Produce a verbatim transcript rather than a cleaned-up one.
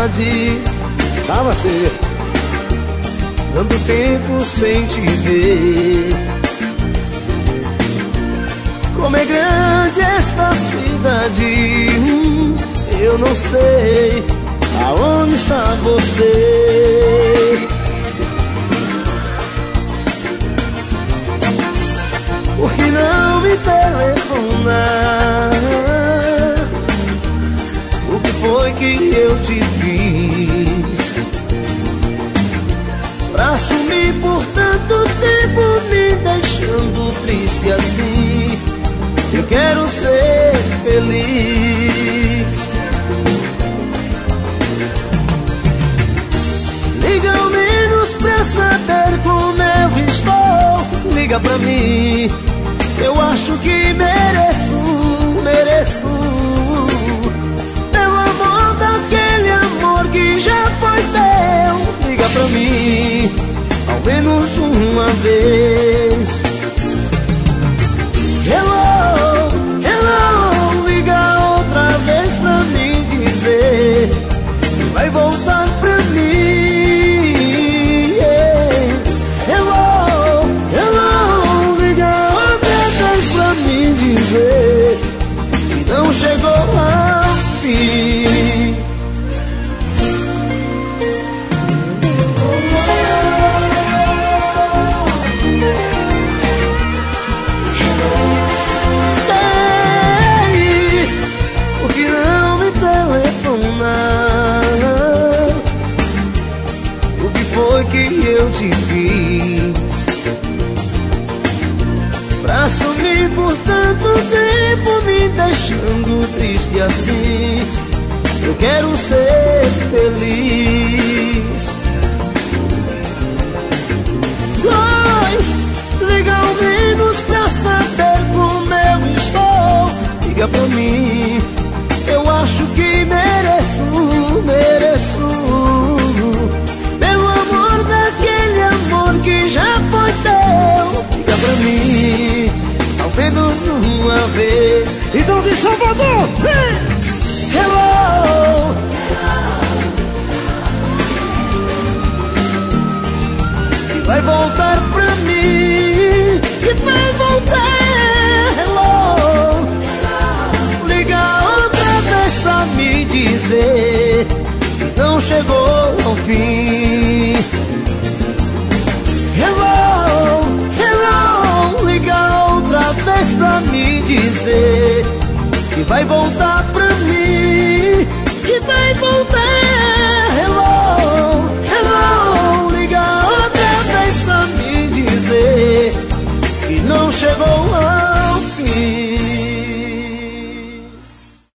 saudade. Tava assim, tanto tempo sem te ver. Como é grande esta cidade, hum, eu não sei aonde está você. Por que não me telefonar? O que foi que eu te fiz pra sumir por tanto tempo, me deixando triste assim? Eu quero ser feliz. Liga ao menos pra saber como eu estou. Liga pra mim, eu acho que mereço, mereço. Pelo amor daquele amor que já foi teu. Liga pra mim, ao menos uma vez. Hello, hello, liga outra vez pra me dizer que vai voltar pra mim. Yeah. Hello, hello, liga outra vez pra me dizer que não chegou ao fim. Eu te fiz pra sumir por tanto tempo, me deixando triste assim. Eu quero ser feliz. Vai, liga ao menos pra saber como eu estou. Liga pra mim, eu acho que mereço, mereço. Daquele amor que já foi teu. Liga pra mim, ao menos uma vez. Então de Salvador, hey! Hello, que vai voltar pra mim, que vai voltar. Hello, liga outra vez pra me dizer que não chegou ao fim. Hello, hello, liga outra vez pra me dizer que vai voltar pra mim, que vai voltar. Hello, hello, liga outra vez pra me dizer que não chegou